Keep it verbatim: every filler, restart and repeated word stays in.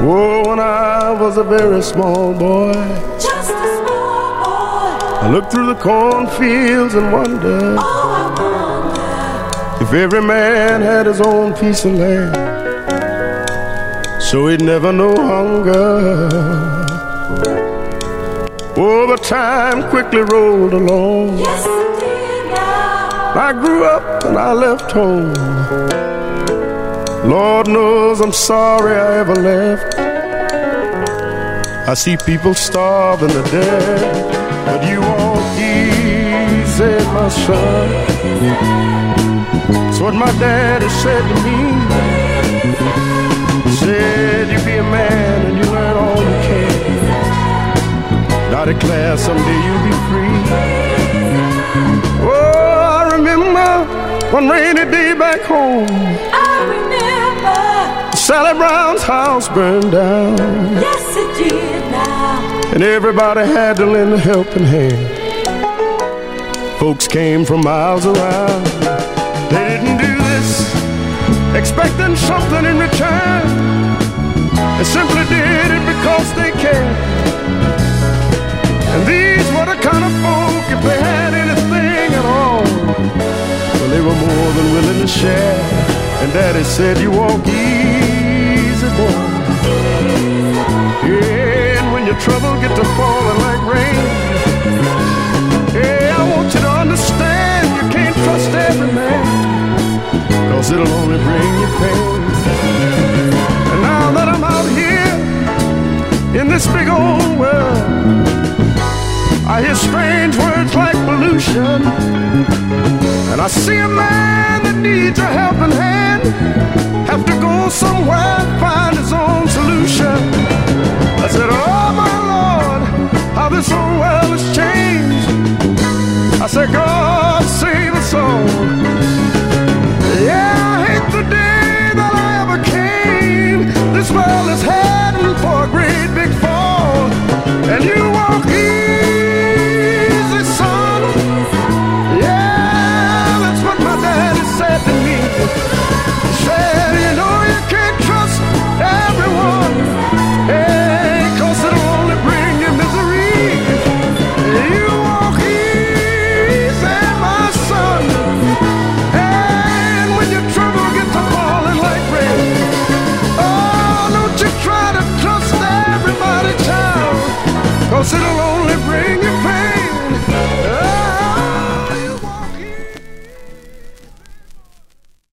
Oh, when I was a very small boy, just a small boy, I looked through the cornfields and wondered, oh, I wonder if every man had his own piece of land, so he'd never know hunger. Oh, but time quickly rolled along. yes it did now. I grew up and I left home. Lord knows I'm sorry I ever left. I see people starving to death, but you walk easy, my son. That's what my daddy said to me. He said you be a man and you learn all you can. I declare someday you'll be free. Oh, I remember one rainy day back home. I remember, Sally Brown's house burned down, yes it did now. and everybody had to lend a helping hand. Folks came from miles around. They didn't do this expecting something in return. They simply did it because they cared. And these were the kind of folk, if they had anything at all, well, they were more than willing to share. And Daddy said, you walk easy, boy. Yeah, and when your trouble get to falling like rain, yeah, I want you to understand you can't trust every man, cause it'll only bring you pain. And now that I'm out here in this big old world, I hear strange words like pollution, and I see a man that needs a helping hand have to go somewhere and find his own